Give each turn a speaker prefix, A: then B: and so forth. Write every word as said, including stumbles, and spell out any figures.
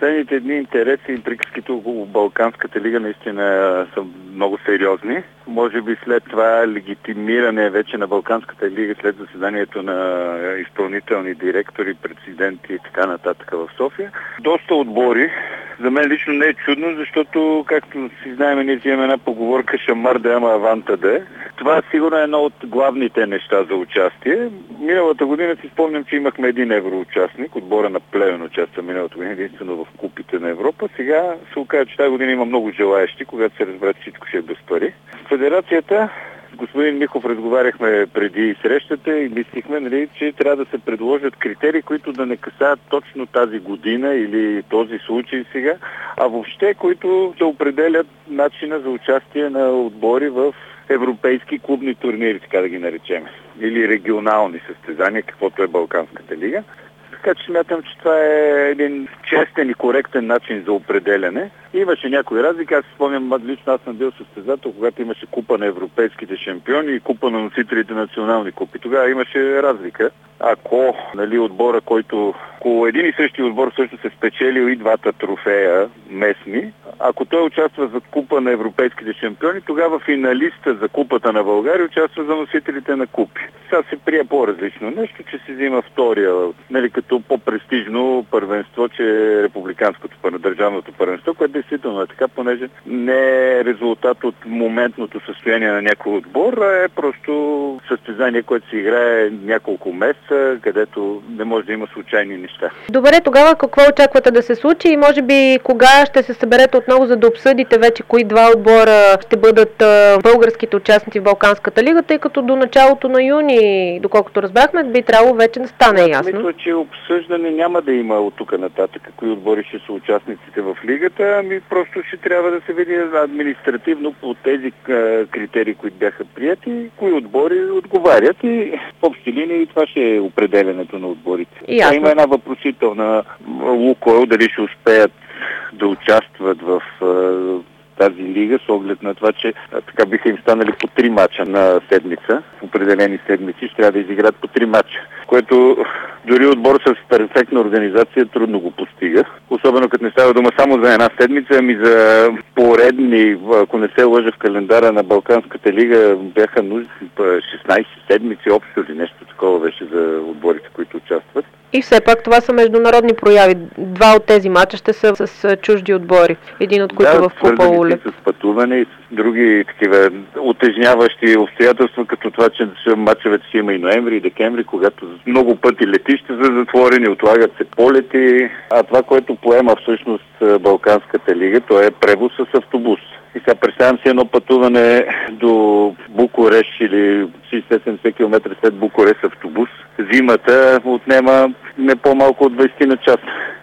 A: последните дни интереси и приказките около Балканската лига наистина са много сериозни. Може би след това легитимиране вече на Балканската лига, след заседанието на изпълнителни директори, президенти и така нататък в София. Доста отбори. За мен лично не е чудно, защото, както си знаем, ние си имаме една поговорка шамар да ама аванта да е. Това сигурно е едно от главните неща за участие. Миналата година си спомням, че имахме един евроучастник, отбора на Плевен участва миналата година единствено в купите на Европа. Сега се оказа, че тази година има много желаещи, когато се разберат, всичко ще е без пари. Федерацията, с господин Михов разговаряхме преди срещата и мислихме, нали, че трябва да се предложат критерии, които да не касаят точно тази година или този случай сега, а въобще, които да определят начина за участие на отбори в европейски клубни турнири, така да ги наречем, или регионални състезания, каквото е Балканската лига. Така че смятам, че това е един честен и коректен начин за определяне. Имаше някои разлики. Аз спомням, лично аз съм бил състезател, когато имаше купа на европейските шампиони и купа на носителите на национални купи. Тогава имаше разлика. Ако, нали, отбора, който около един и същи отбор също се спечелил и двата трофея местни, ако той участва за купа на европейските шампиони, тогава финалиста за купата на България участва за носителите на купи. Сега се прие по-различно нещо, че се взима втория, нали, като по-престижно първенство, че е републиканското, държавното първенство, което действително е така, понеже не е резултат от моментното състояние на някой отбор, а е просто състезание, което се играе няколко месеца, където не може да има случайни неща.
B: Добре, тогава какво очаквате да се случи и може би кога ще се съберете отново, за да обсъдите вече кои два отбора ще бъдат а, българските участници в Балканската лига, тъй като до началото на юни, доколкото разбрахме, би трябвало вече да стане
A: Аз
B: ясно.
A: мисля, че обсъждане няма да има от тук нататък, кои отбори ще са участниците в лигата, ами просто ще трябва да се види административно по тези а, критерии, които бяха прияти, кои отбори отговарят и в общи линии това ще е определенето на отборите. Това има една въпросителна Лукойл, дали ще успеят да участват в а, тази лига, с оглед на това, че а, така биха им станали по три мача на седмица. В определени седмици ще трябва да изиграят по три мача, което дори отбор с перфектна организация трудно го постига. Особено като не става дума само за една седмица, ами за поредни, ако не се лъжа в календара на Балканската лига, бяха нужни шестнайсет седмици общо или нещо такова беше за отборите, които участват.
B: И все пак това са международни прояви. Два от тези мача ще са с чужди отбори. Един от които
A: да,
B: в Купа Улеп.
A: С пътуване и с други такива утежняващи обстоятелства, като това, че мачовете си има и ноември и декември, когато много пъти летища са затворени, отлагат се полети. А това, което поема всъщност Балканската лига, то е превоз с автобус. И сега представям си едно пътуване до Букурещ или шейсет-седемдесет километра след Букурещ автобус. Зимата отнема не по-малко от двайсет на часа.